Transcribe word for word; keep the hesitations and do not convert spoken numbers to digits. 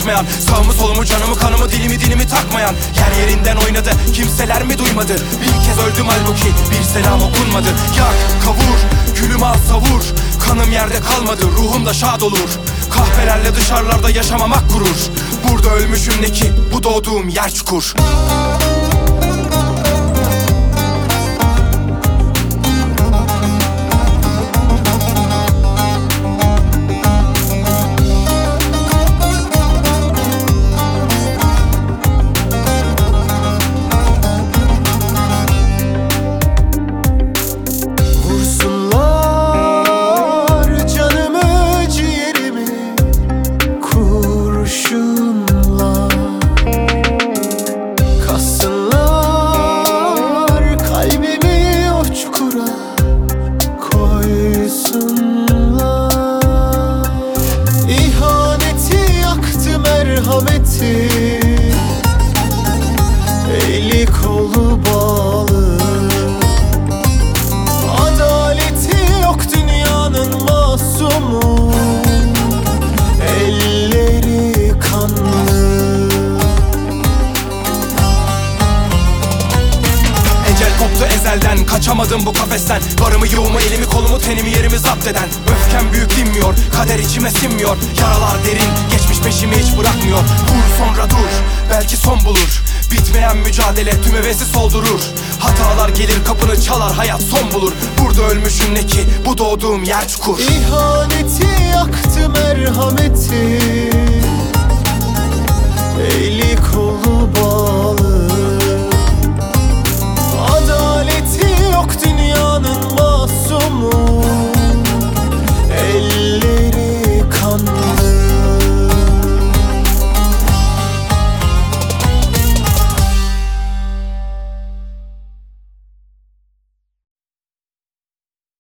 basmayan, sağımı solumu canımı kanımı dilimi dilimi takmayan, yer yerinden oynadı kimseler mi duymadı? Bin kez öldüm halbuki bir selam okunmadı. Yak kavur külümü al savur, kanım yerde kalmadı ruhum da şad olur. Kahvelerle dışarılarda yaşamamak gurur. Burada ölmüşüm ne ki bu doğduğum yer çukur. Eli kolu bağlı, adaleti yok dünyanın masumu, elleri kanlı. Ecel koptu ezelden, kaçamadım bu kafesten. Varımı yoğumu elimi kolumu tenimi yerimi zapt eden. Öfkem büyük dinmiyor, kader içime sinmiyor. Yaralar derin, geçmiş peşimi hiç bırakmıyor. Vur sonra dur, belki son bulur. Bitmeyen mücadele tüm hevesi soldurur. Hatalar gelir kapını çalar, hayat son bulur. Burada ölmüşüm ne ki bu doğduğum yer çukur. İhaneti yaktı merhameti,